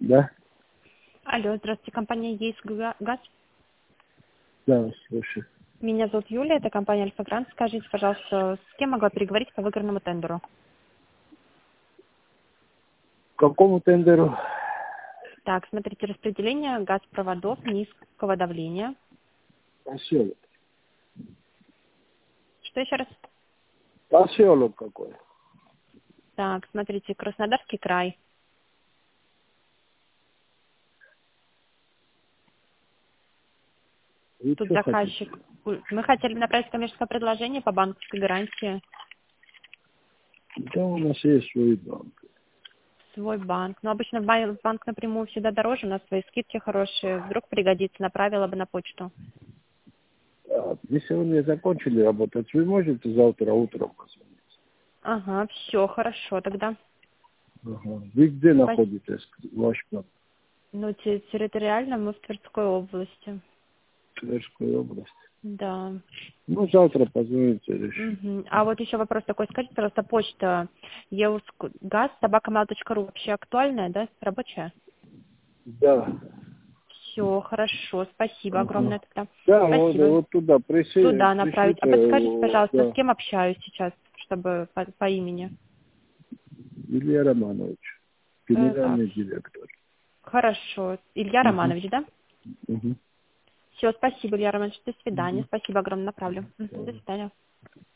Да? Алло, здравствуйте, компания ЕИС Газ. Да, слушай. Меня зовут Юлия, это компания Альфа-Грант. Скажите, пожалуйста, с кем могла переговорить по выигранному тендеру? К какому тендеру? Так, смотрите, распределение газопроводов низкого давления. Поселок. Что еще раз? Поселок какой? Так, смотрите, Краснодарский край. Вы Тут что хотите? заказчик. Мы хотели направить коммерческое предложение по банковской гарантии. Да, у нас есть свой банк. Свой банк. Но обычно в банк напрямую всегда дороже, у нас свои скидки хорошие. Вдруг пригодится, направила бы на почту. А, если вы не закончили работать, вы можете завтра утром позвонить? Ага, все, хорошо тогда. Ага. Вы где Спасибо. находитесь, ваш банк? Ну, территориально мы в Тверской области. Тверская область. Да. Ну, завтра позвоните, решим. Мгм. А вот еще вопрос такой. Скажите, пожалуйста, почта eusgaz@mail.ru вообще актуальная, да? Рабочая? Да. Все, хорошо. Спасибо огромное Ага. тогда. Да, Спасибо. вот туда Туда направить. А пришлите, подскажите, пожалуйста, с да, кем общаюсь сейчас, чтобы по имени? Илья Романович, Так, генеральный директор. хорошо. Илья Угу. Романович, да? Угу. Все, спасибо, Илья Романович. До свидания. Угу. Спасибо огромное, направлю. Мгм, до свидания.